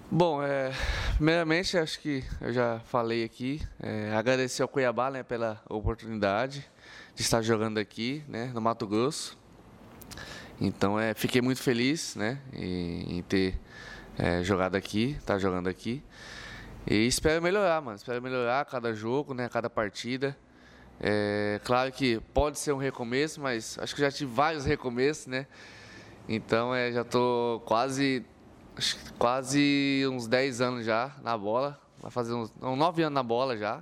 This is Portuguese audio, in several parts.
Bom, primeiramente, acho que eu já falei aqui, agradecer ao Cuiabá, né, pela oportunidade de estar jogando aqui, né, no Mato Grosso. Então, fiquei muito feliz, né, em ter jogado aqui, estar jogando aqui. E espero melhorar, mano. Espero melhorar cada jogo, né, cada partida. Claro que pode ser um recomeço, mas acho que já tive vários recomeços, né? Então, já tô acho que quase uns 10 anos já na bola. Vai fazer uns 9 anos na bola já.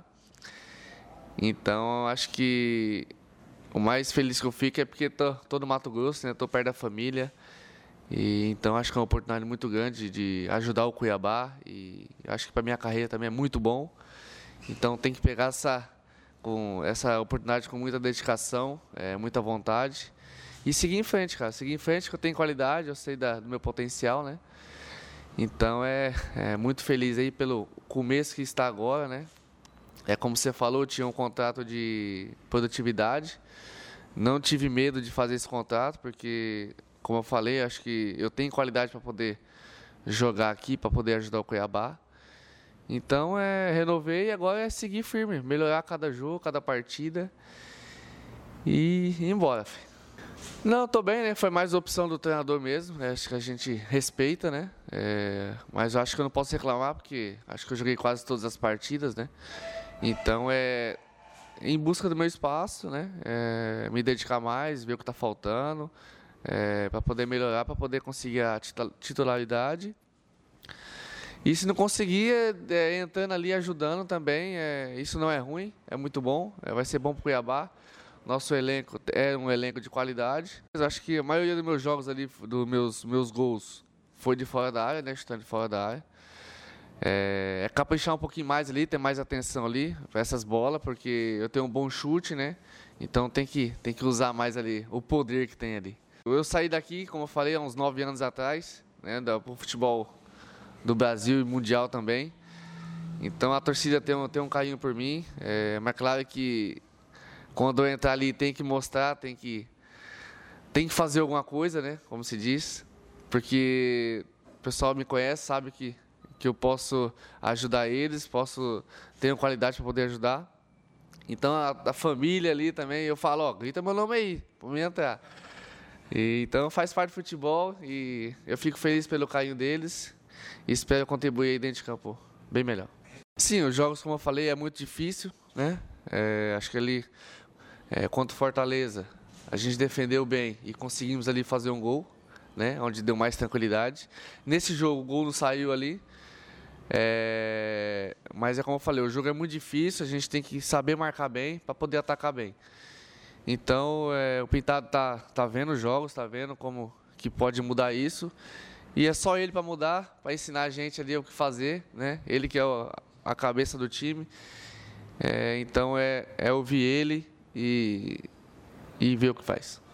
Então, acho que o mais feliz que eu fico é porque tô no Mato Grosso, né? Tô perto da família. E então acho que é uma oportunidade muito grande de ajudar o Cuiabá e acho que para minha carreira também é muito bom. Então tem que pegar com essa oportunidade com muita dedicação, muita vontade e seguir em frente, cara. Seguir em frente que eu tenho qualidade, eu sei do meu potencial, né? Então muito feliz aí pelo começo que está agora, né? Como você falou, eu tinha um contrato de produtividade. Não tive medo de fazer esse contrato, porque, como eu falei, acho que eu tenho qualidade para poder jogar aqui, para poder ajudar o Cuiabá. Então, renovei e agora é seguir firme, melhorar cada jogo, cada partida e ir embora. Não, tô bem, né? Foi mais opção do treinador mesmo, né? Acho que a gente respeita, né? Mas eu acho que eu não posso reclamar, porque acho que eu joguei quase todas as partidas, né? Então, em busca do meu espaço, né? Me dedicar mais, ver o que está faltando, para poder melhorar, para poder conseguir a titularidade. E se não conseguir, entrando ali ajudando também, isso não é ruim, é muito bom, vai ser bom para o Cuiabá. Nosso elenco é um elenco de qualidade. Mas acho que a maioria dos meus jogos ali, dos meus gols, foi de fora da área, né? Chutando de fora da área. Caprichar um pouquinho mais ali, ter mais atenção ali para essas bolas, porque eu tenho um bom chute, né? Então tem que usar mais ali o poder que tem ali. Eu saí daqui, como eu falei, há uns 9 anos atrás, né? Do futebol do Brasil e mundial também. Então a torcida tem um carinho por mim. Mas claro que quando eu entrar ali tem que mostrar, tem que fazer alguma coisa, né? Como se diz. Porque o pessoal me conhece, sabe que eu posso ajudar eles, tenho qualidade para poder ajudar. Então a família ali também, eu falo, ó, grita meu nome aí, para mim entrar. Então faz parte do futebol e eu fico feliz pelo carinho deles e espero contribuir aí dentro de campo bem melhor. Sim, os jogos, como eu falei, é muito difícil, né? Acho que ali, contra o Fortaleza, a gente defendeu bem e conseguimos ali fazer um gol, né? Onde deu mais tranquilidade. Nesse jogo, o gol não saiu ali. Mas como eu falei, o jogo é muito difícil, a gente tem que saber marcar bem para poder atacar bem. Então, o Pintado tá vendo os jogos, tá vendo como que pode mudar isso. E é só ele para mudar, para ensinar a gente ali o que fazer, né? Ele que é a cabeça do time. Então, ouvir ele e ver o que faz.